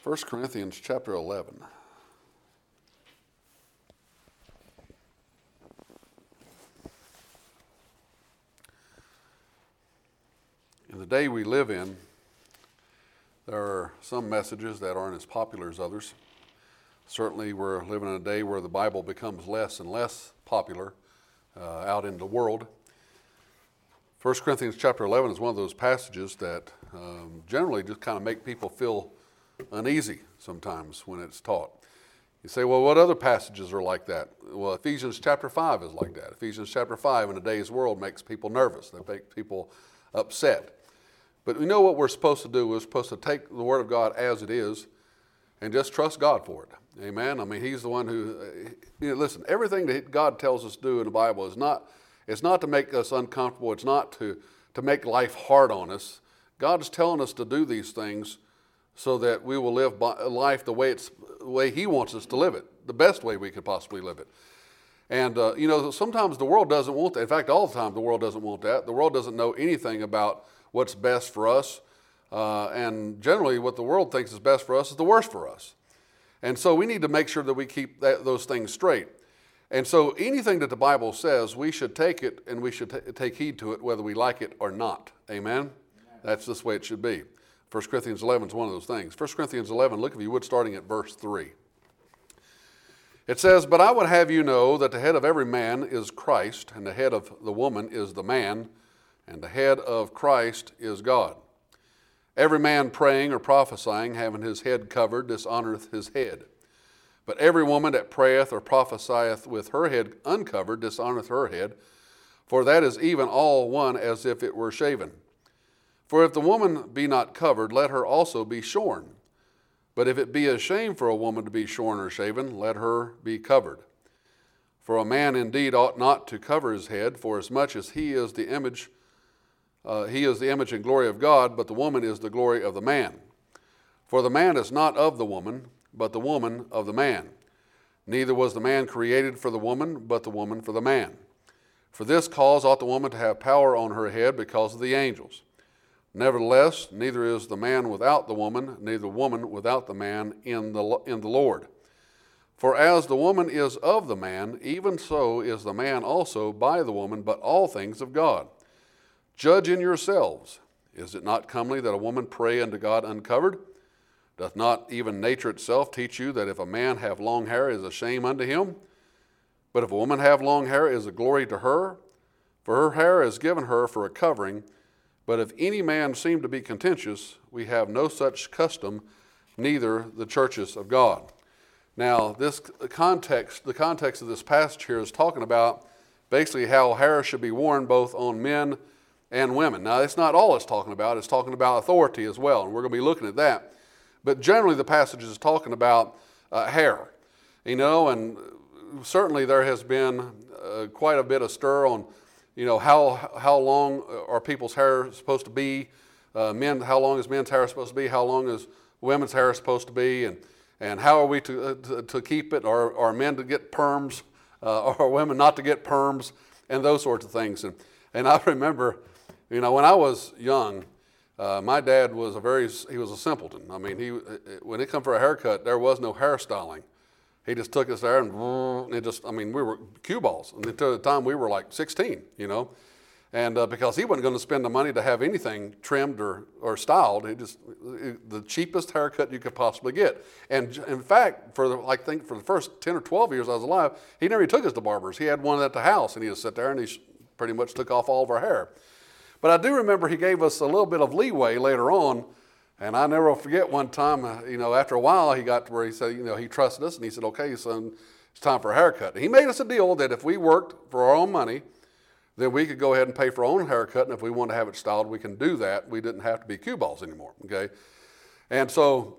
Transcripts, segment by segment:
1 Corinthians chapter 11. In the day we live in, there are some messages that aren't as popular as others. Certainly we're living in a day where the Bible becomes less and less popular out in the world. 1 Corinthians chapter 11 is one of those passages that generally just kind of make people feel uneasy sometimes when it's taught. You say, well, what other passages are like that? Well, Ephesians chapter 5 is like that. Ephesians chapter 5 in today's world makes people nervous. They make people upset. But we know what we're supposed to do. We're supposed to take the Word of God as it is and just trust God for it. Amen? I mean, He's the one who, listen, everything that God tells us to do in the Bible is not to make us uncomfortable. It's not to make life hard on us. God is telling us to do these things so that we will live life the way He wants us to live it, the best way we could possibly live it. And, sometimes the world doesn't want that. In fact, all the time the world doesn't want that. The world doesn't know anything about what's best for us. And generally what the world thinks is best for us is the worst for us. And so we need to make sure that we keep those things straight. And so anything that the Bible says, we should take it and we should take heed to it whether we like it or not. Amen? That's just the way it should be. 1 Corinthians 11 is one of those things. 1 Corinthians 11, look if you would, starting at verse 3. It says, "But I would have you know that the head of every man is Christ, and the head of the woman is the man, and the head of Christ is God. Every man praying or prophesying, having his head covered, dishonoreth his head. But every woman that prayeth or prophesieth with her head uncovered, dishonoreth her head, for that is even all one as if it were shaven. For if the woman be not covered, let her also be shorn. But if it be a shame for a woman to be shorn or shaven, let her be covered. For a man indeed ought not to cover his head, for as much as he is the image and glory of God, but the woman is the glory of the man. For the man is not of the woman, but the woman of the man. Neither was the man created for the woman, but the woman for the man. For this cause ought the woman to have power on her head because of the angels. Nevertheless, neither is the man without the woman, neither woman without the man in the Lord. For as the woman is of the man, even so is the man also by the woman, but all things of God. Judge in yourselves. Is it not comely that a woman pray unto God uncovered? Doth not even nature itself teach you that if a man have long hair, it is a shame unto him? But if a woman have long hair, it is a glory to her, for her hair is given her for a covering. But if any man seem to be contentious, we have no such custom, neither the churches of God." Now, the context of this passage here is talking about basically how hair should be worn both on men and women. Now, it's not all it's talking about. It's talking about authority as well, and we're going to be looking at that. But generally, the passage is talking about hair. And certainly there has been quite a bit of stir on how long are people's hair supposed to be? How long is men's hair supposed to be? How long is women's hair supposed to be? And how are we to keep it? Are men to get perms? Are women not to get perms? And those sorts of things. And I remember, when I was young, my dad was he was a simpleton. I mean, when it come for a haircut, there was no hairstyling. He just took us there and we were cue balls until the time we were like 16, And because he wasn't going to spend the money to have anything trimmed or styled, the cheapest haircut you could possibly get. And in fact, for the first 10 or 12 years I was alive, he never took us to barbers. He had one at the house, and he just sat there and he pretty much took off all of our hair. But I do remember he gave us a little bit of leeway later on. And I never will forget one time, after a while he got to where he said, he trusted us, and he said, "Okay, son, it's time for a haircut." And he made us a deal that if we worked for our own money, then we could go ahead and pay for our own haircut, and if we wanted to have it styled, we can do that. We didn't have to be cue balls anymore, okay? And so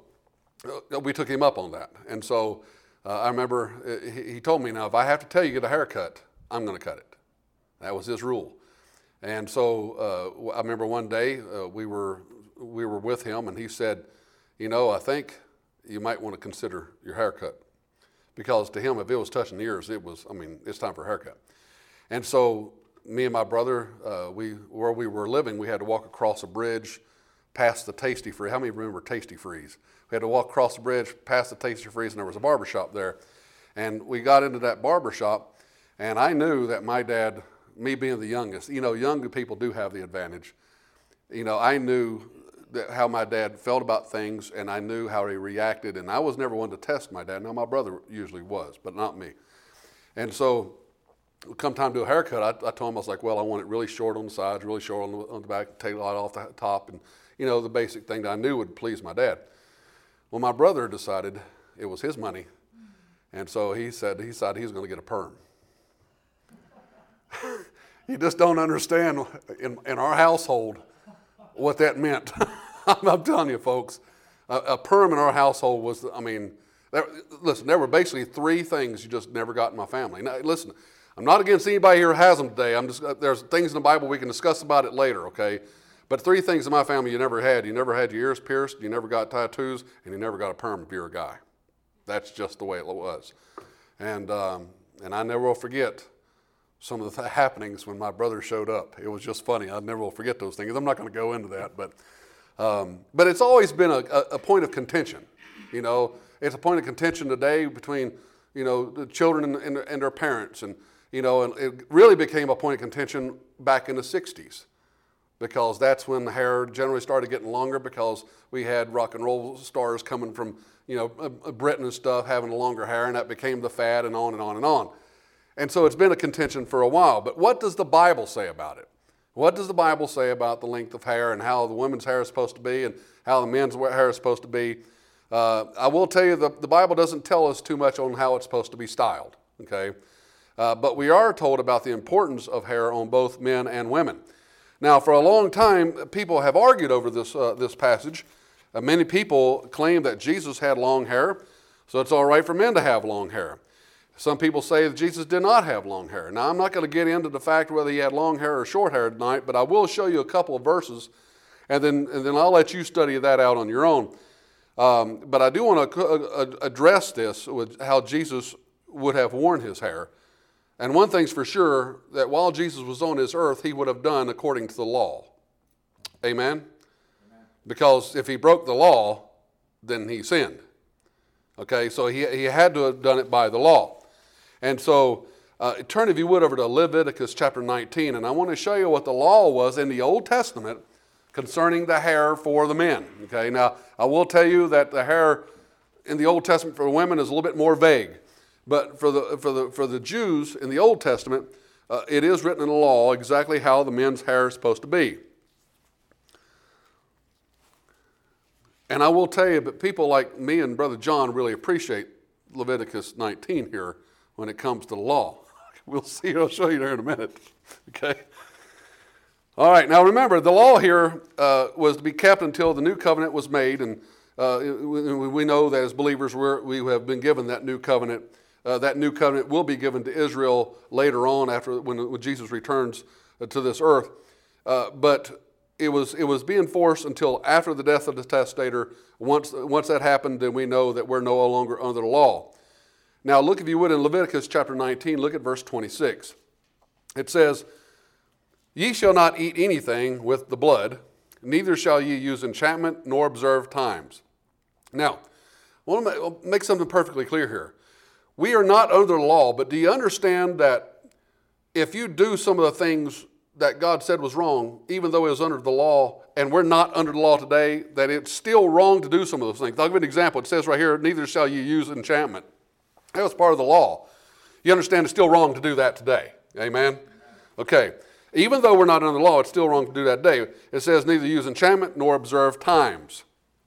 we took him up on that. And so I remember he told me, "Now, if I have to tell you to get a haircut, I'm going to cut it." That was his rule. And so I remember one day we were with him, and he said, "I think you might want to consider your haircut." Because to him, if it was touching the ears, it's time for a haircut. And so me and my brother, where we were living, we had to walk across a bridge past the Tasty Freeze. How many remember Tasty Freeze? We had to walk across the bridge past the Tasty Freeze, and there was a barber shop there. And we got into that barber shop, and I knew that my dad, me being the youngest, younger people do have the advantage. I knew how my dad felt about things, and I knew how he reacted, and I was never one to test my dad. Now, my brother usually was, but not me. And so come time to do a haircut, I told him, I was like, well, I want it really short on the sides, really short on the back, take a lot off the top, and, the basic thing that I knew would please my dad. Well, my brother decided it was his money, and so he decided he was going to get a perm. You just don't understand in our household what that meant. I'm telling you, folks, a perm in our household was, listen, there were basically three things you just never got in my family. Now, listen, I'm not against anybody here who has them today. There's things in the Bible we can discuss about it later, okay? But three things in my family you never had. You never had your ears pierced, you never got tattoos, and you never got a perm if you're a guy. That's just the way it was. And I never will forget some of the happenings when my brother showed up. It was just funny. I never will forget those things. I'm not going to go into that, but it's always been a point of contention. It's a point of contention today between the children and their parents, and it really became a point of contention back in the '60s, because that's when the hair generally started getting longer, because we had rock and roll stars coming from Britain and stuff having longer hair, and that became the fad, and on and on and on. And so it's been a contention for a while. But what does the Bible say about it? What does the Bible say about the length of hair and how the women's hair is supposed to be and how the men's hair is supposed to be? I will tell you the Bible doesn't tell us too much on how it's supposed to be styled, okay? But we are told about the importance of hair on both men and women. Now, for a long time, people have argued over this passage. Many people claim that Jesus had long hair, so it's all right for men to have long hair. Some people say that Jesus did not have long hair. Now, I'm not going to get into the fact whether he had long hair or short hair tonight, but I will show you a couple of verses, and then I'll let you study that out on your own. But I do want to address this with how Jesus would have worn his hair. And one thing's for sure, that while Jesus was on this earth, he would have done according to the law. Amen? Because if he broke the law, then he sinned. Okay, so he had to have done it by the law. And so turn, if you would, over to Leviticus chapter 19, and I want to show you what the law was in the Old Testament concerning the hair for the men. Okay, now I will tell you that the hair in the Old Testament for women is a little bit more vague, but for the Jews in the Old Testament, it is written in the law exactly how the men's hair is supposed to be. And I will tell you, but people like me and Brother John really appreciate Leviticus 19 here when it comes to the law. We'll see. I'll show you there in a minute. Okay. All right. Now remember, the law here was to be kept until the new covenant was made, and we know that as believers we have been given that new covenant. That new covenant will be given to Israel later on, after when Jesus returns to this earth. But it was being forced until after the death of the testator. Once that happened, then we know that we're no longer under the law. Now look, if you would, in Leviticus chapter 19, look at verse 26. It says, "Ye shall not eat anything with the blood, neither shall ye use enchantment nor observe times." Now, I want to make something perfectly clear here. We are not under the law, but do you understand that if you do some of the things that God said was wrong, even though it was under the law, and we're not under the law today, that it's still wrong to do some of those things? I'll give you an example. It says right here, "Neither shall you use enchantment." That was part of the law. You understand it's still wrong to do that today. Amen? Okay. Even though we're not under the law, it's still wrong to do that today. It says, "Neither use enchantment nor observe times."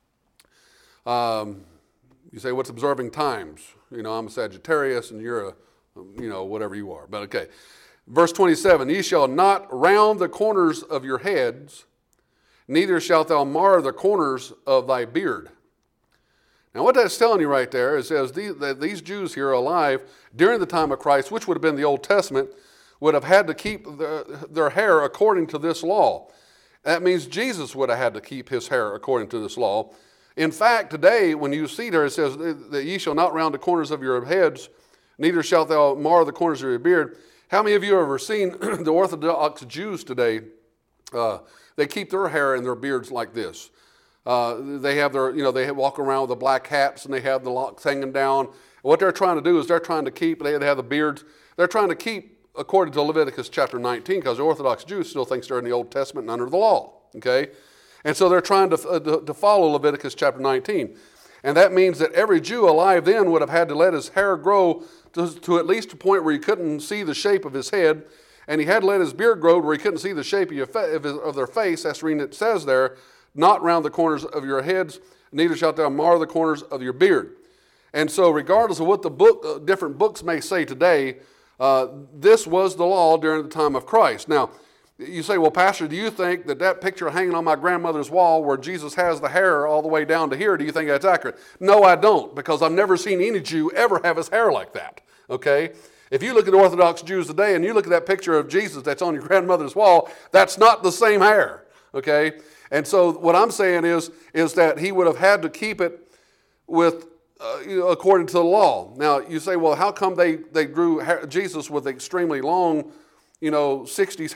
You say, what's observing times? I'm a Sagittarius and you're whatever you are. But okay. Verse 27, "Ye shall not round the corners of your heads, neither shalt thou mar the corners of thy beard." Now what that's telling you right there, it says that these Jews here alive during the time of Christ, which would have been the Old Testament, would have had to keep their hair according to this law. That means Jesus would have had to keep his hair according to this law. In fact, today, when you see there, it says that ye shall not round the corners of your heads, neither shalt thou mar the corners of your beard. How many of you have ever seen the Orthodox Jews today They keep their hair and their beards like this. They have their, they walk around with the black hats and they have the locks hanging down. What they're trying to do is they're trying to keep, they have the beards, they're trying to keep, according to Leviticus chapter 19, because the Orthodox Jews still thinks they're in the Old Testament and under the law, okay? And so they're trying to follow Leviticus chapter 19. And that means that every Jew alive then would have had to let his hair grow to at least a point where you couldn't see the shape of his head, and he had to let his beard grow where he couldn't see the shape of their face. That's the reason it says there, not round the corners of your heads, neither shalt thou mar the corners of your beard. And so regardless of what the different books may say today, this was the law during the time of Christ. Now, you say, well, Pastor, do you think that picture hanging on my grandmother's wall where Jesus has the hair all the way down to here, do you think that's accurate? No, I don't, because I've never seen any Jew ever have his hair like that, okay? If you look at Orthodox Jews today and you look at that picture of Jesus that's on your grandmother's wall, that's not the same hair, okay? And so what I'm saying is that he would have had to keep it with, according to the law. Now, you say, well, how come they drew Jesus with extremely long 60s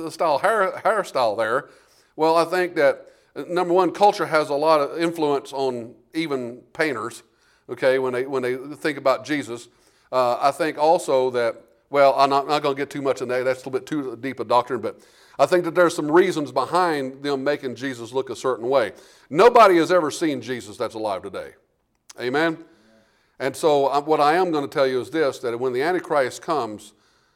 hairstyle there? Well, I think that, number one, culture has a lot of influence on even painters, okay, when they think about Jesus. I think also that, well, I'm not going to get too much in that. That's a little bit too deep a doctrine, but I think that there's some reasons behind them making Jesus look a certain way. Nobody has ever seen Jesus that's alive today. Amen? And so what I am going to tell you is this, that when the Antichrist comes,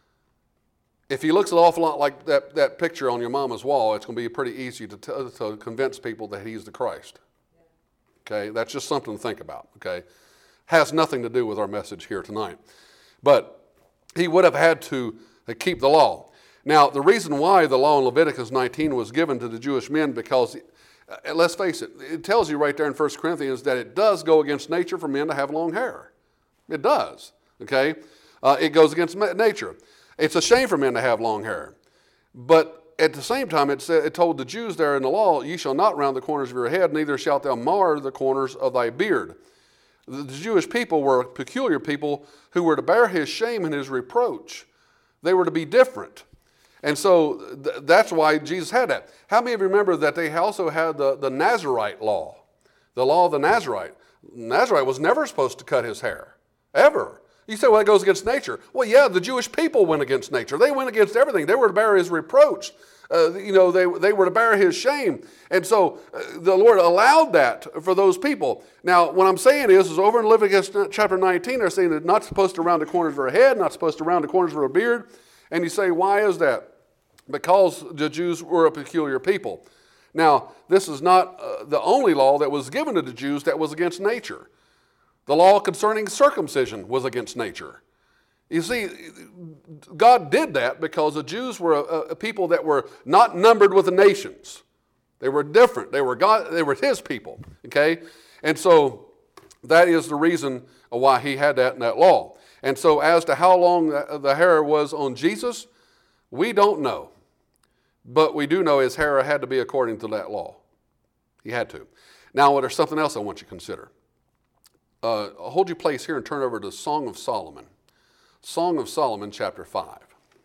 if he looks an awful lot like that picture on your mama's wall, it's going to be pretty easy to convince people that he's the Christ. Okay, that's just something to think about, okay? Has nothing to do with our message here tonight. But he would have had to keep the law. Now, the reason why the law in Leviticus 19 was given to the Jewish men, because, let's face it, it tells you right there in 1 Corinthians that it does go against nature for men to have long hair. It does, okay? It goes against nature. It's a shame for men to have long hair. But at the same time, it told the Jews there in the law, ye shall not round the corners of your head, neither shalt thou mar the corners of thy beard. The Jewish people were a peculiar people who were to bear his shame and his reproach. They were to be different. And so that's why Jesus had that. How many of you remember that they also had the Nazirite law? The law of the Nazirite. Nazirite was never supposed to cut his hair, ever. You say, well, it goes against nature. Well, yeah, the Jewish people went against nature. They went against everything. They were to bear his reproach. They were to bear his shame. And so the Lord allowed that for those people. Now, what I'm saying is over in Leviticus chapter 19, they're saying that not supposed to round the corners of her head, not supposed to round the corners of her beard. And you say, why is that? Because the Jews were a peculiar people. Now, this is not the only law that was given to the Jews that was against nature. The law concerning circumcision was against nature. You see, God did that because the Jews were a people that were not numbered with the nations. They were different. They were his people, okay? And so that is the reason why he had that in that law. And so as to how long the hair was on Jesus, we don't know. But we do know his hair had to be according to that law. He had to. Now, there's something else I want you to consider. Hold your place here and turn over to Song of Solomon. Song of Solomon, chapter 5.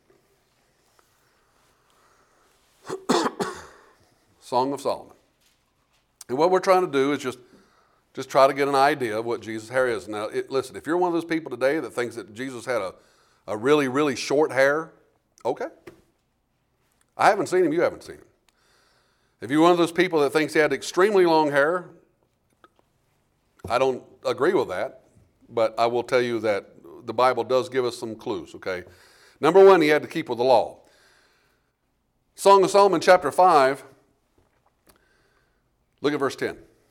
Song of Solomon. And what we're trying to do is just try to get an idea of what Jesus' hair is. Now, listen, if you're one of those people today that thinks that Jesus had a really, really short hair, okay. I haven't seen him, you haven't seen him. If you're one of those people that thinks he had extremely long hair, I don't agree with that, but I will tell you that the Bible does give us some clues, okay? Number one, he had to keep with the law. Song of Solomon, chapter 5, look at verse 10.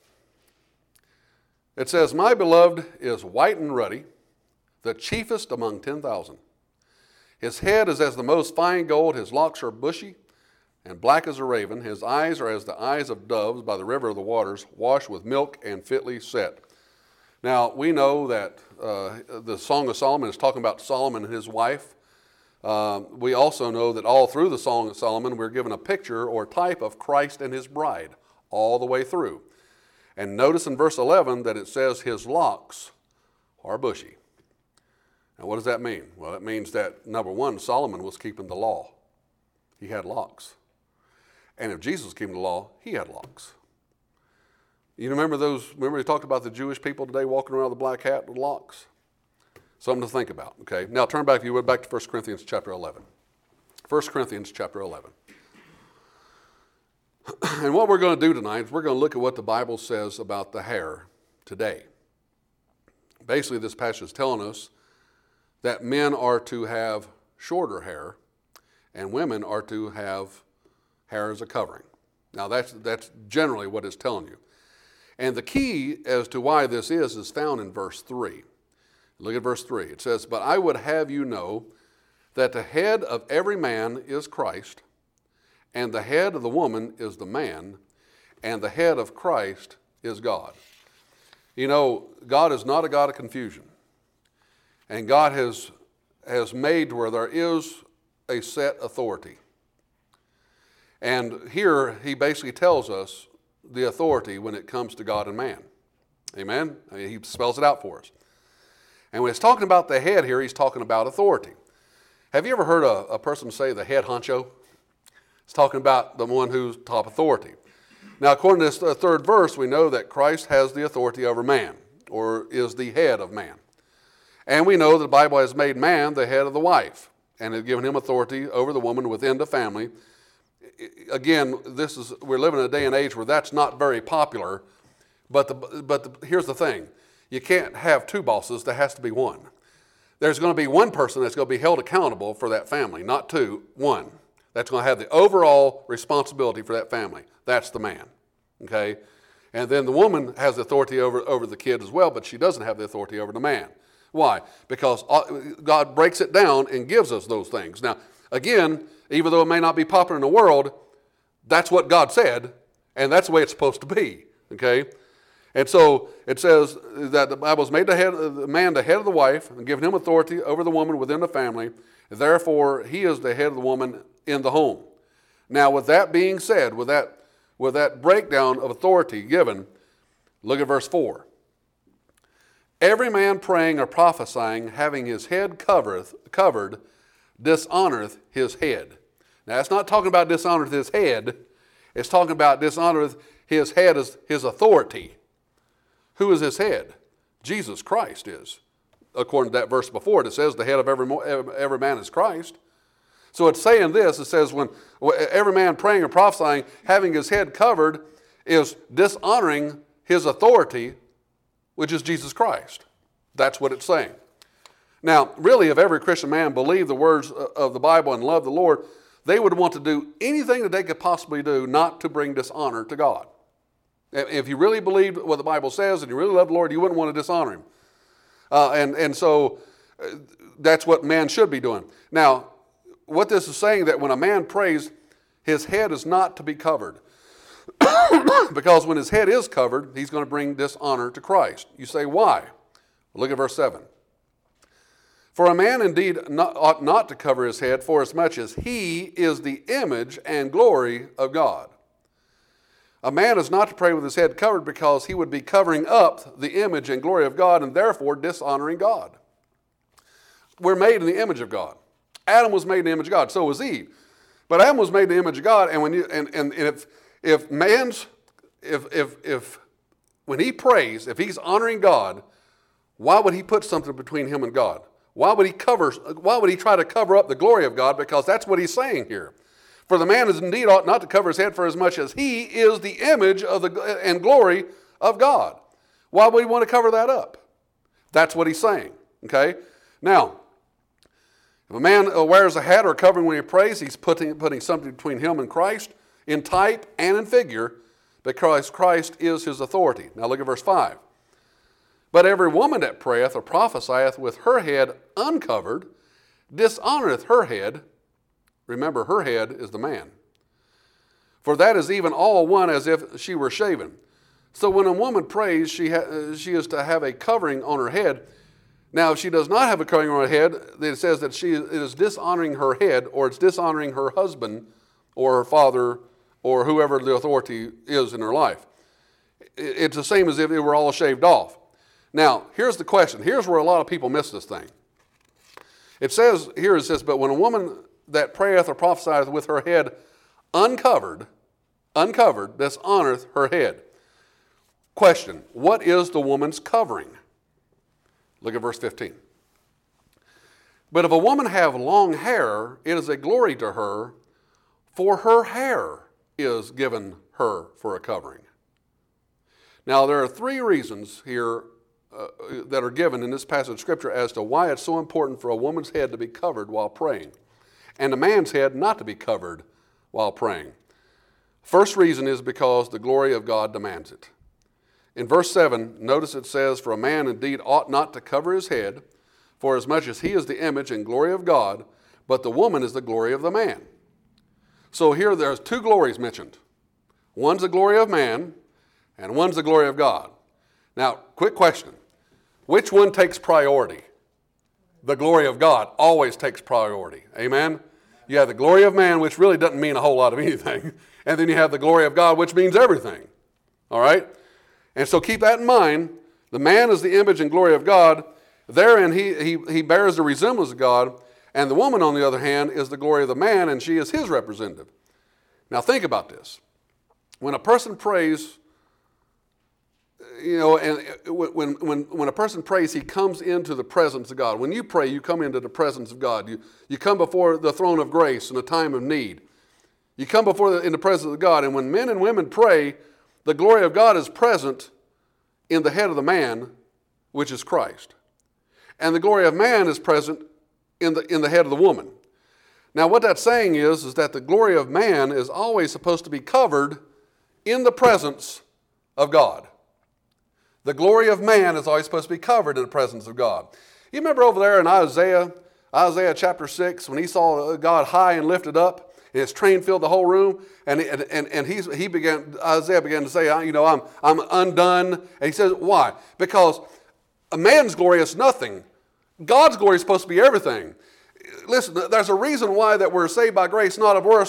It says, my beloved is white and ruddy, the chiefest among 10,000. His head is as the most fine gold, his locks are bushy and black as a raven. His eyes are as the eyes of doves by the river of the waters, washed with milk and fitly set. Now, we know that the Song of Solomon is talking about Solomon and his wife. We also know that all through the Song of Solomon, we're given a picture or type of Christ and his bride all the way through. And notice in verse 11 that it says his locks are bushy. Now, what does that mean? Well, it means that, number one, Solomon was keeping the law. He had locks. And if Jesus came to the law, he had locks. You remember we talked about the Jewish people today walking around with a black hat with locks? Something to think about, okay? Now turn back, if you would, back to 1 Corinthians chapter 11. 1 Corinthians chapter 11. And what we're going to do tonight is we're going to look at what the Bible says about the hair today. Basically, this passage is telling us that men are to have shorter hair and women are to have hair as a covering. Now, that's generally what it's telling you. And the key as to why this is found in verse 3. Look at verse 3. It says, "But I would have you know that the head of every man is Christ, and the head of the woman is the man, and the head of Christ is God." You know, God is not a God of confusion. And God has made where there is a set authority. And here he basically tells us the authority when it comes to God and man. Amen? I mean, he spells it out for us. And when he's talking about the head here, he's talking about authority. Have you ever heard a person say the head honcho? It's talking about the one who's top authority. Now, according to this third verse, we know that Christ has the authority over man, or is the head of man. And we know that the Bible has made man the head of the wife, and has given him authority over the woman within the family. Again, we're living in a day and age where that's not very popular, but here's the thing. You can't have two bosses, there has to be one. There's going to be one person that's going to be held accountable for that family, not two, one. That's going to have the overall responsibility for that family. That's the man, okay? And then the woman has authority over the kid as well, but she doesn't have the authority over the man. Why? Because God breaks it down and gives us those things. Now, again, even though it may not be popular in the world, that's what God said, and that's the way it's supposed to be, okay? And so it says that the Bible's made the man the head of the wife and given him authority over the woman within the family. Therefore, he is the head of the woman in the home. Now, with that being said, with that breakdown of authority given, look at verse 4. "Every man praying or prophesying, having his head covered, dishonoreth his head." Now, it's not talking about dishonoreth his head. It's talking about dishonoreth his head as his authority. Who is his head? Jesus Christ is. According to that verse before it, it says the head of every man is Christ. So it's saying this, it says when every man praying or prophesying, having his head covered, is dishonoring his authority, which is Jesus Christ. That's what it's saying. Now, really, if every Christian man believed the words of the Bible and loved the Lord, they would want to do anything that they could possibly do not to bring dishonor to God. If you really believed what the Bible says and you really love the Lord, you wouldn't want to dishonor him. And so that's what man should be doing. Now, what this is saying, that when a man prays, his head is not to be covered. Because when his head is covered, he's going to bring dishonor to Christ. You say, why? Look at verse 7. "For a man indeed ought not to cover his head, forasmuch as he is the image and glory of God. A man is not to pray with his head covered, because he would be covering up the image and glory of God and therefore dishonoring God." We're made in the image of God. Adam was made in the image of God, so was Eve. But Adam was made in the image of God, and when he prays, if he's honoring God, why would he put something between him and God? Why would he try to cover up the glory of God? Because that's what he's saying here. "For the man is indeed ought not to cover his head, for as much as he is the image of and glory of God." Why would he want to cover that up? That's what he's saying. Okay? Now, if a man wears a hat or a covering when he prays, he's putting something between him and Christ in type and in figure, because Christ is his authority. Now look at verse 5. "But every woman that prayeth or prophesieth with her head uncovered dishonoreth her head." Remember, her head is the man. "For that is even all one as if she were shaven." So when a woman prays, she is to have a covering on her head. Now, if she does not have a covering on her head, it says that it is dishonoring her head, or it's dishonoring her husband or her father or whoever the authority is in her life. It's the same as if it were all shaved off. Now, here's the question. Here's where a lot of people miss this thing. It says, "But when a woman that prayeth or prophesieth with her head uncovered," uncovered, dishonoreth her head. Question, what is the woman's covering? Look at verse 15. But if a woman have long hair, it is a glory to her, for her hair is given her for a covering. Now, there are three reasons here that are given in this passage of Scripture as to why it's so important for a woman's head to be covered while praying, and a man's head not to be covered while praying. First reason is because the glory of God demands it. In verse 7, notice it says, for a man indeed ought not to cover his head, for as much as he is the image and glory of God, but the woman is the glory of the man. So here there's two glories mentioned. One's the glory of man, and one's the glory of God. Now, quick question. Which one takes priority? The glory of God always takes priority. Amen? You have the glory of man, which really doesn't mean a whole lot of anything. And then you have the glory of God, which means everything. All right? And so keep that in mind. The man is the image and glory of God. Therein he bears the resemblance of God. And the woman, on the other hand, is the glory of the man, and she is his representative. Now think about this. When a person prays, and when a person prays, he comes into the presence of God. When you pray, you come into the presence of God. You come before the throne of grace in a time of need. You come in the presence of God. And when men and women pray, the glory of God is present in the head of the man, which is Christ. And the glory of man is present in the head of the woman. Now what that's saying is that the glory of man is always supposed to be covered in the presence of God. The glory of man is always supposed to be covered in the presence of God. You remember over there in Isaiah chapter 6, when he saw God high and lifted up, and his train filled the whole room, and Isaiah began to say, I'm undone. And he says, why? Because a man's glory is nothing. God's glory is supposed to be everything. Listen, there's a reason why that we're saved by grace, not of works,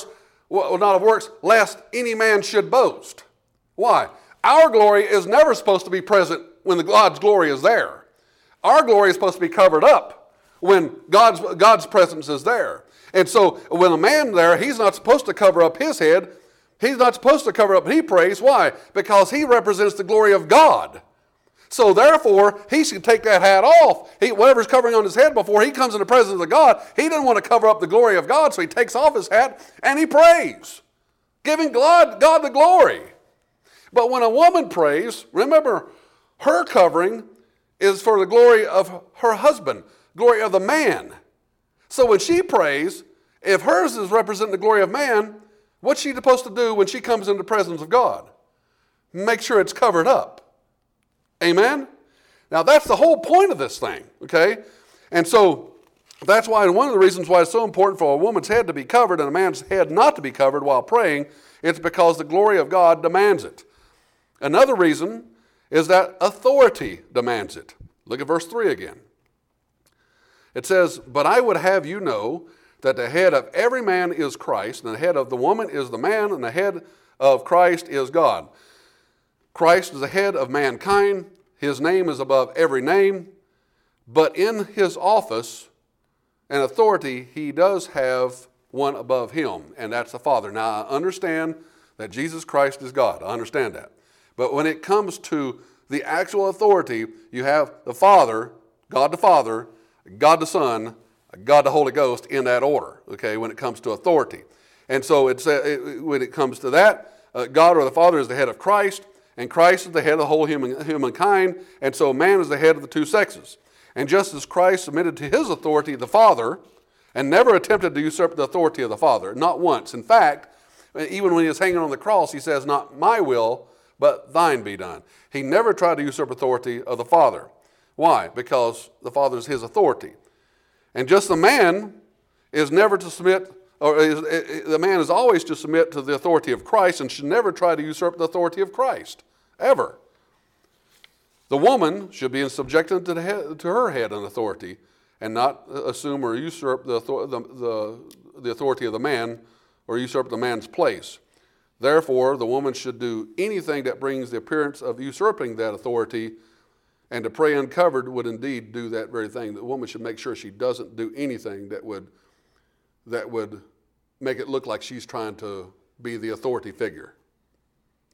lest any man should boast. Why? Our glory is never supposed to be present when God's glory is there. Our glory is supposed to be covered up when God's presence is there. And so when a man there, he's not supposed to cover up his head. He's not supposed to cover up when he prays. Why? Because he represents the glory of God. So therefore, he should take that hat off. Whatever's covering on his head before he comes in the presence of God, he doesn't want to cover up the glory of God, so he takes off his hat and he prays, giving God the glory. But when a woman prays, remember, her covering is for the glory of her husband, glory of the man. So when she prays, if hers is representing the glory of man, what's she supposed to do when she comes into the presence of God? Make sure it's covered up. Amen? Now that's the whole point of this thing, okay? And so that's why one of the reasons why it's so important for a woman's head to be covered and a man's head not to be covered while praying, it's because the glory of God demands it. Another reason is that authority demands it. Look at verse 3 again. It says, but I would have you know that the head of every man is Christ, and the head of the woman is the man, and the head of Christ is God. Christ is the head of mankind. His name is above every name. But in his office and authority, he does have one above him, and that's the Father. Now, I understand that Jesus Christ is God. I understand that. But when it comes to the actual authority, you have the Father, God the Son, God the Holy Ghost in that order, okay, when it comes to authority. And so when it comes to that, God or the Father is the head of Christ, and Christ is the head of the whole humankind, and so man is the head of the two sexes. And just as Christ submitted to his authority, the Father, and never attempted to usurp the authority of the Father, not once. In fact, even when he was hanging on the cross, he says, not my will, but thine be done. He never tried to usurp authority of the Father. Why? Because the Father is his authority. And just the man is never to submit, the man is always to submit to the authority of Christ and should never try to usurp the authority of Christ, ever. The woman should be subjected to her head and authority and not assume or usurp the authority of the man or usurp the man's place. Therefore, the woman should do anything that brings the appearance of usurping that authority, and to pray uncovered would indeed do that very thing. The woman should make sure she doesn't do anything that would make it look like she's trying to be the authority figure.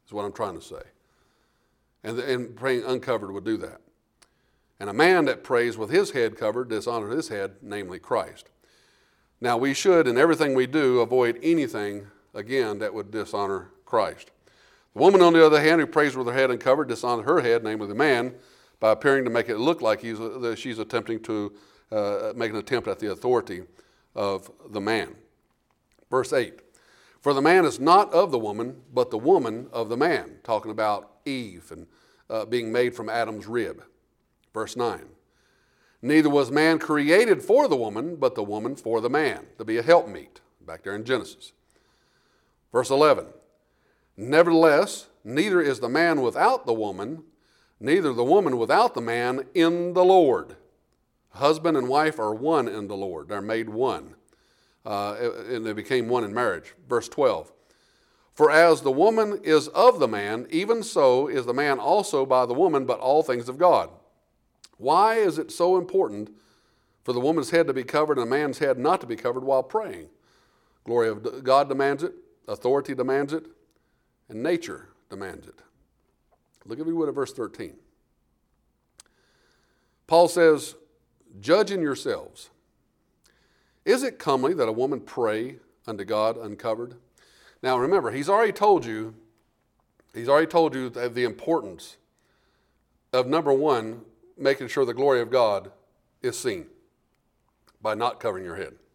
is what I'm trying to say. And praying uncovered would do that. And a man that prays with his head covered dishonors his head, namely Christ. Now we should, in everything we do, avoid anything, again, that would dishonor Christ. The woman, on the other hand, who prays with her head uncovered, dishonors her head, namely the man, by appearing to make it look like she's attempting to make an attempt at the authority of the man. Verse 8, for the man is not of the woman, but the woman of the man, talking about Eve and being made from Adam's rib. Verse 9, neither was man created for the woman, but the woman for the man, to be a helpmeet, back there in Genesis. Verse 11, nevertheless, neither is the man without the woman, neither the woman without the man in the Lord. Husband and wife are one in the Lord. They're made one. And they became one in marriage. Verse 12, for as the woman is of the man, even so is the man also by the woman, but all things of God. Why is it so important for the woman's head to be covered and a man's head not to be covered while praying? Glory of God demands it, authority demands it, and nature demands it. Look at me with verse 13. Paul says, judge in yourselves. Is it comely that a woman pray unto God uncovered? Now remember, he's already told you the importance of, number one, making sure the glory of God is seen by not covering your head.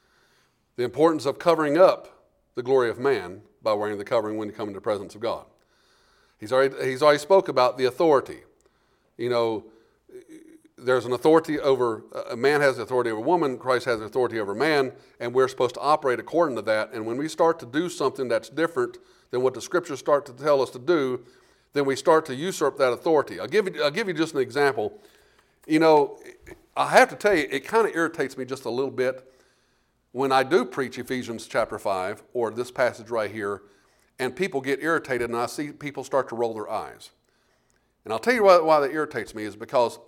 The importance of covering up the glory of man by wearing the covering when you come into the presence of God. He's already spoke about the authority. You know, there's an authority over, a man has the authority over a woman, Christ has the authority over man, and we're supposed to operate according to that. And when we start to do something that's different than what the scriptures start to tell us to do, then we start to usurp that authority. I'll give you just an example. You know, I have to tell you, it kind of irritates me just a little bit when I do preach Ephesians chapter 5 or this passage right here, and people get irritated and I see people start to roll their eyes. And I'll tell you why that irritates me is because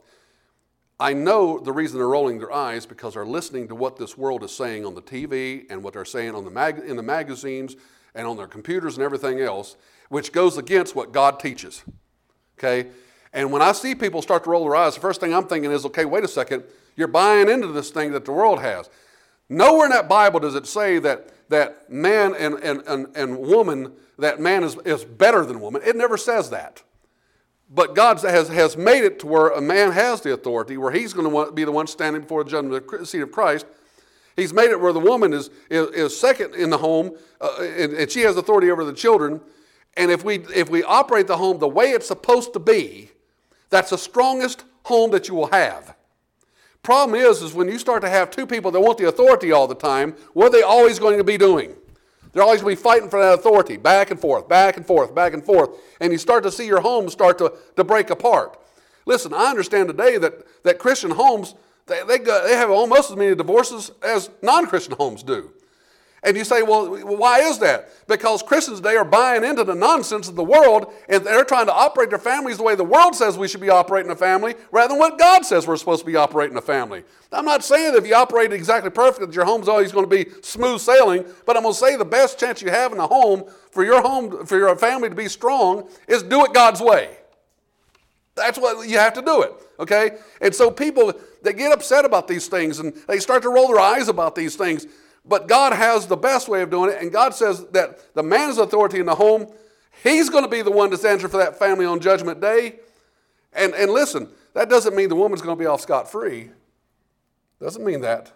I know the reason they're rolling their eyes because they're listening to what this world is saying on the TV and what they're saying on in the magazines and on their computers and everything else, which goes against what God teaches, okay? And when I see people start to roll their eyes, the first thing I'm thinking is, okay, wait a second, you're buying into this thing that the world has. Nowhere in that Bible does it say that man and woman, that man is better than woman. It never says that. But God has made it to where a man has the authority, where he's going to be the one standing before the judgment seat of Christ. He's made it where the woman is second in the home, and she has authority over the children. And if we operate the home the way it's supposed to be, that's the strongest home that you will have. Problem is when you start to have two people that want the authority all the time, what are they always going to be doing? They're always going to be fighting for that authority, back and forth, back and forth, back and forth. And you start to see your homes start to break apart. Listen, I understand today that Christian homes, they have almost as many divorces as non-Christian homes do. And you say, well, why is that? Because Christians today are buying into the nonsense of the world, and they're trying to operate their families the way the world says we should be operating a family, rather than what God says we're supposed to be operating a family. I'm not saying that if you operate exactly perfect, that your home's always going to be smooth sailing, but I'm going to say the best chance you have in a home, for your family to be strong, is do it God's way. That's what you have to do it, okay? And so people, they get upset about these things, and they start to roll their eyes about these things. But God has the best way of doing it, and God says that the man's authority in the home, he's going to be the one that's answering for that family on Judgment Day. And listen, that doesn't mean the woman's going to be off scot-free. Doesn't mean that.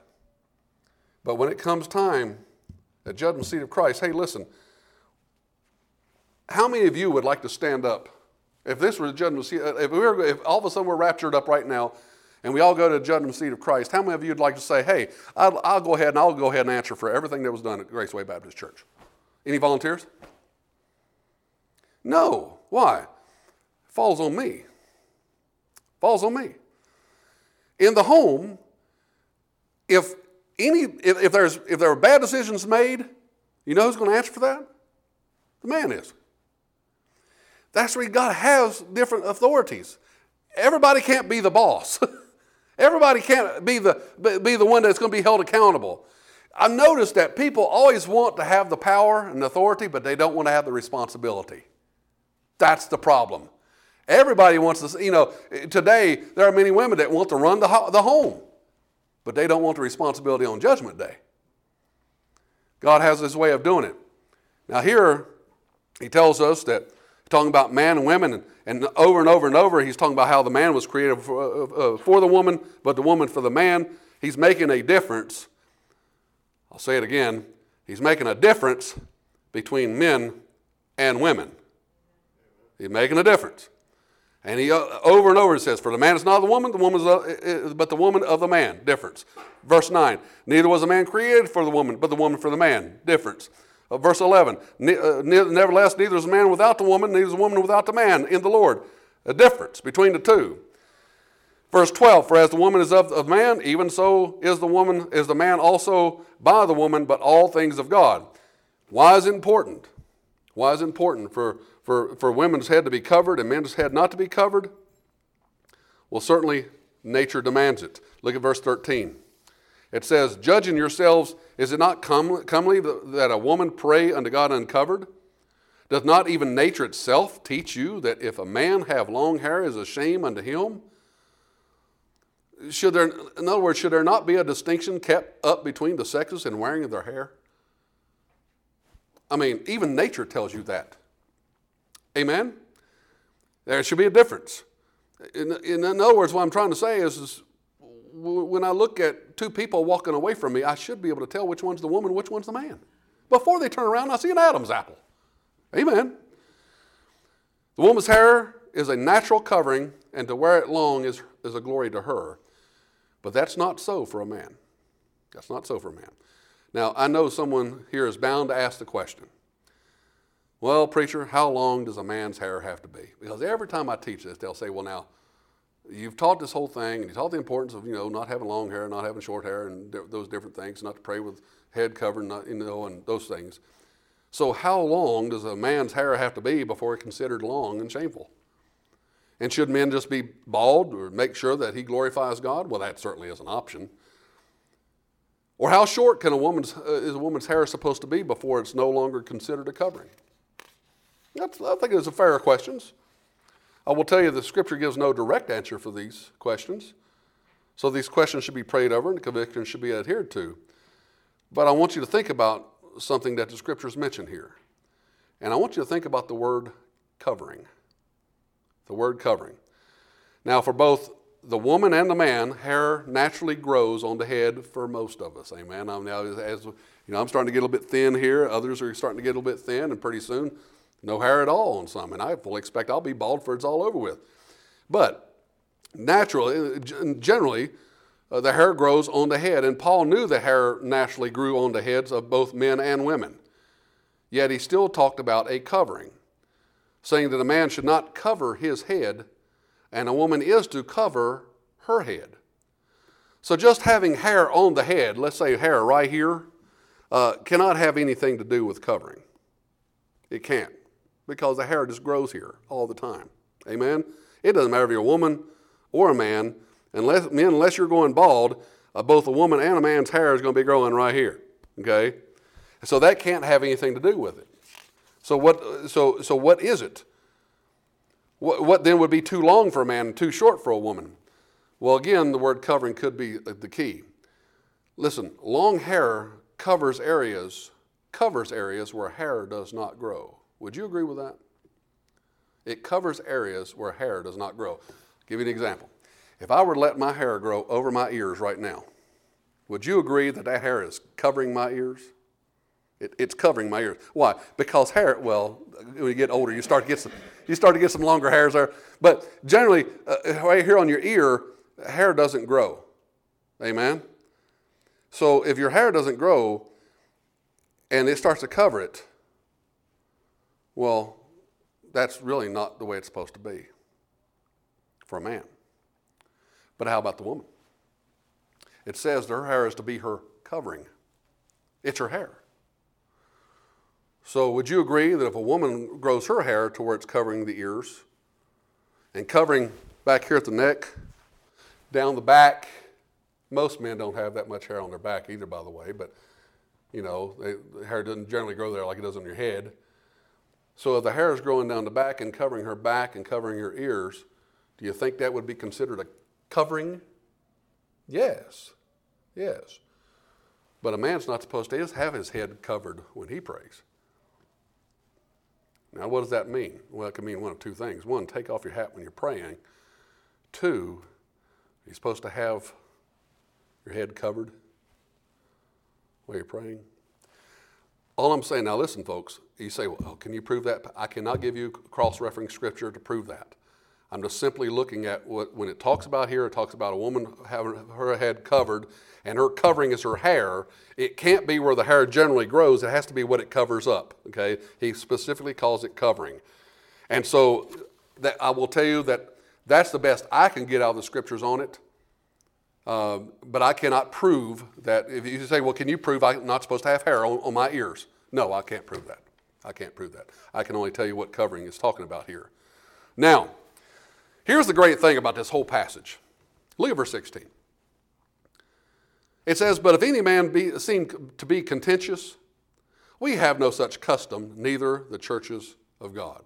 But when it comes time, at Judgment Seat of Christ, hey, listen, how many of you would like to stand up? If this were the Judgment Seat, if all of a sudden we're raptured up right now, and we all go to the judgment seat of Christ, how many of you would like to say, hey, I'll go ahead and answer for everything that was done at Graceway Baptist Church? Any volunteers? No. Why? It falls on me. Falls on me. In the home, if there are bad decisions made, you know who's going to answer for that? The man is. That's where God has different authorities. Everybody can't be the boss. Everybody can't be the one that's going to be held accountable. I've noticed that people always want to have the power and authority, but they don't want to have the responsibility. That's the problem. Everybody wants to, today there are many women that want to run the home, but they don't want the responsibility on Judgment Day. God has His way of doing it. Now here, He tells us that, talking about man and women, and over and over and over, He's talking about how the man was created for the woman, but the woman for the man. He's making a difference. I'll say it again. He's making a difference between men and women. He's making a difference. And He over and over says, for the man is not the woman, but the woman of the man. Difference. Verse 9, neither was a man created for the woman, but the woman for the man. Difference. Verse 11, nevertheless, neither is a man without the woman, neither is a woman without the man in the Lord. A difference between the two. Verse 12, for as the woman is of man, even so is the man also by the woman, but all things of God. Why is it important? Why is it important for women's head to be covered and men's head not to be covered? Well, certainly nature demands it. Look at verse 13. It says, judging yourselves, is it not comely that a woman pray unto God uncovered? Doth not even nature itself teach you that if a man have long hair is a shame unto him? In other words, should there not be a distinction kept up between the sexes in wearing of their hair? I mean, even nature tells you that. Amen? There should be a difference. In other words, what I'm trying to say is when I look at two people walking away from me, I should be able to tell which one's the woman, which one's the man. Before they turn around, I see an Adam's apple. Amen. The woman's hair is a natural covering, and to wear it long is a glory to her. But that's not so for a man. That's not so for a man. Now, I know someone here is bound to ask the question, well, preacher, how long does a man's hair have to be? Because every time I teach this, they'll say, well, now, you've taught this whole thing, and you taught the importance of, not having long hair, not having short hair, and those different things, not to pray with head covered, and those things. So how long does a man's hair have to be before it's considered long and shameful? And should men just be bald or make sure that he glorifies God? Well, that certainly is an option. Or how short is a woman's hair supposed to be before it's no longer considered a covering? I think those are fair questions. I will tell you the Scripture gives no direct answer for these questions. So these questions should be prayed over and the convictions should be adhered to. But I want you to think about something that the Scriptures mention here. And I want you to think about the word covering. The word covering. Now, for both the woman and the man, hair naturally grows on the head for most of us. Amen. I'm starting to get a little bit thin here. Others are starting to get a little bit thin, and pretty soon, no hair at all on some. And I fully expect I'll be bald before it's all over with. But generally, the hair grows on the head. And Paul knew the hair naturally grew on the heads of both men and women. Yet he still talked about a covering, saying that a man should not cover his head, and a woman is to cover her head. So just having hair on the head, let's say hair right here, cannot have anything to do with covering. It can't, because the hair just grows here all the time. Amen? It doesn't matter if you're a woman or a man, unless you're going bald, both a woman and a man's hair is going to be growing right here. Okay? So that can't have anything to do with it. So what is it? What then would be too long for a man and too short for a woman? Well, again, the word covering could be the key. Listen, long hair covers areas where hair does not grow. Would you agree with that? It covers areas where hair does not grow. I'll give you an example. If I were to let my hair grow over my ears right now, would you agree that hair is covering my ears? It's covering my ears. Why? Because hair, well, when you get older, you start to get some longer hairs there. But generally, right here on your ear, hair doesn't grow. Amen? So if your hair doesn't grow and it starts to cover it, well, that's really not the way it's supposed to be for a man. But how about the woman? It says that her hair is to be her covering. It's her hair. So would you agree that if a woman grows her hair to where it's covering the ears and covering back here at the neck, down the back, most men don't have that much hair on their back either, by the way, but the hair doesn't generally grow there like it does on your head. So if the hair is growing down the back and covering her back and covering her ears, do you think that would be considered a covering? Yes. Yes. But a man's not supposed to have his head covered when he prays. Now, what does that mean? Well, it can mean one of two things. One, take off your hat when you're praying. Two, you're supposed to have your head covered while you're praying. All I'm saying, now listen, folks, you say, well, can you prove that? I cannot give you cross-referencing scripture to prove that. I'm just simply looking at when it talks about here, it talks about a woman having her head covered, and her covering is her hair. It can't be where the hair generally grows. It has to be what it covers up, okay? He specifically calls it covering. And so that I will tell you that that's the best I can get out of the scriptures on it. But I cannot prove that. If you say, well, can you prove I'm not supposed to have hair on my ears? No, I can't prove that. I can't prove that. I can only tell you what covering is talking about here. Now, here's the great thing about this whole passage. Look at verse 16. It says, but if any man seem to be contentious, we have no such custom, neither the churches of God.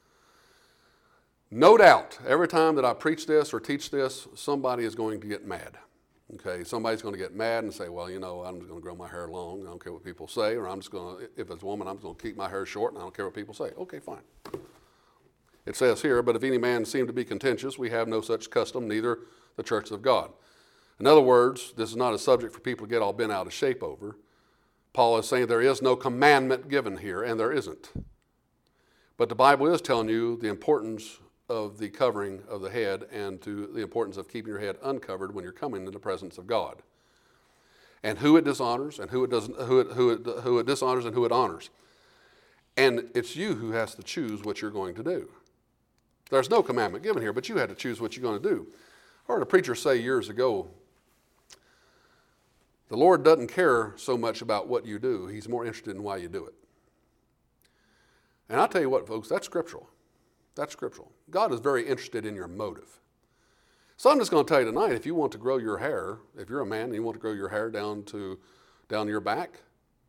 No doubt, every time that I preach this or teach this, somebody is going to get mad. Okay, somebody's going to get mad and say, well, you know, I'm just going to grow my hair long. I don't care what people say. Or I'm just going to, if it's a woman, I'm just going to keep my hair short and I don't care what people say. Okay, fine. It says here, but if any man seem to be contentious, we have no such custom, neither the churches of God. In other words, this is not a subject for people to get all bent out of shape over. Paul is saying there is no commandment given here, and there isn't. But the Bible is telling you the importance of the covering of the head and to the importance of keeping your head uncovered when you're coming in the presence of God. And who it dishonors and who it doesn't, who it dishonors and who it honors. And it's you who has to choose what you're going to do. There's no commandment given here, but you had to choose what you're going to do. I heard a preacher say years ago, the Lord doesn't care so much about what you do. He's more interested in why you do it. And I'll tell you what, folks, that's scriptural. That's scriptural. God is very interested in your motive. So I'm just going to tell you tonight, if you want to grow your hair, if you're a man and you want to grow your hair down your back,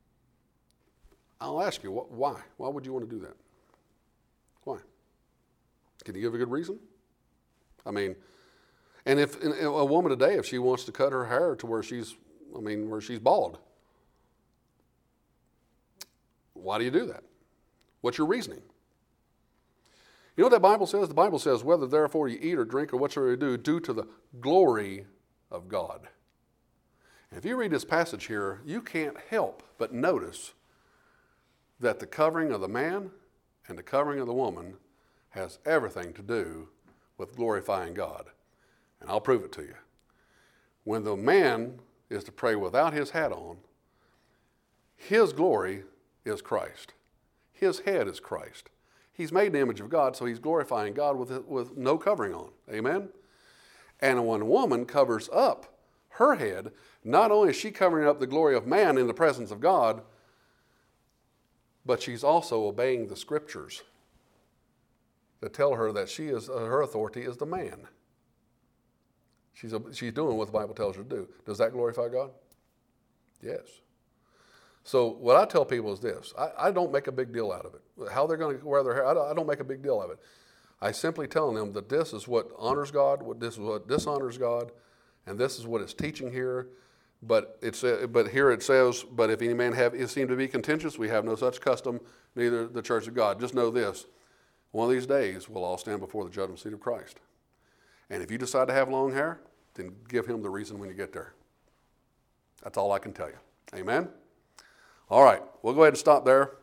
I'll ask you, why? Why would you want to do that? Why? Can you give a good reason? I mean, and if a woman today, if she wants to cut her hair to where she's bald, why do you do that? What's your reasoning? You know what that Bible says? The Bible says, whether therefore you eat or drink or whatsoever you do to the glory of God. And if you read this passage here, you can't help but notice that the covering of the man and the covering of the woman has everything to do with glorifying God. And I'll prove it to you. When the man is to pray without his hat on, his glory is Christ. His head is Christ. He's made in the image of God, so he's glorifying God with no covering on. Amen? And when a woman covers up her head, not only is she covering up the glory of man in the presence of God, but she's also obeying the scriptures that tell her that her authority is the man. She's doing what the Bible tells her to do. Does that glorify God? Yes. So what I tell people is this. I don't make a big deal out of it. How they're going to wear their hair, I don't make a big deal out of it. I simply tell them that this is what honors God, this is what dishonors God, and this is what it's teaching here. But here it says, but if any man seem to be contentious, we have no such custom, neither the church of God. Just know this. One of these days, we'll all stand before the judgment seat of Christ. And if you decide to have long hair, then give him the reason when you get there. That's all I can tell you. Amen? All right, we'll go ahead and stop there.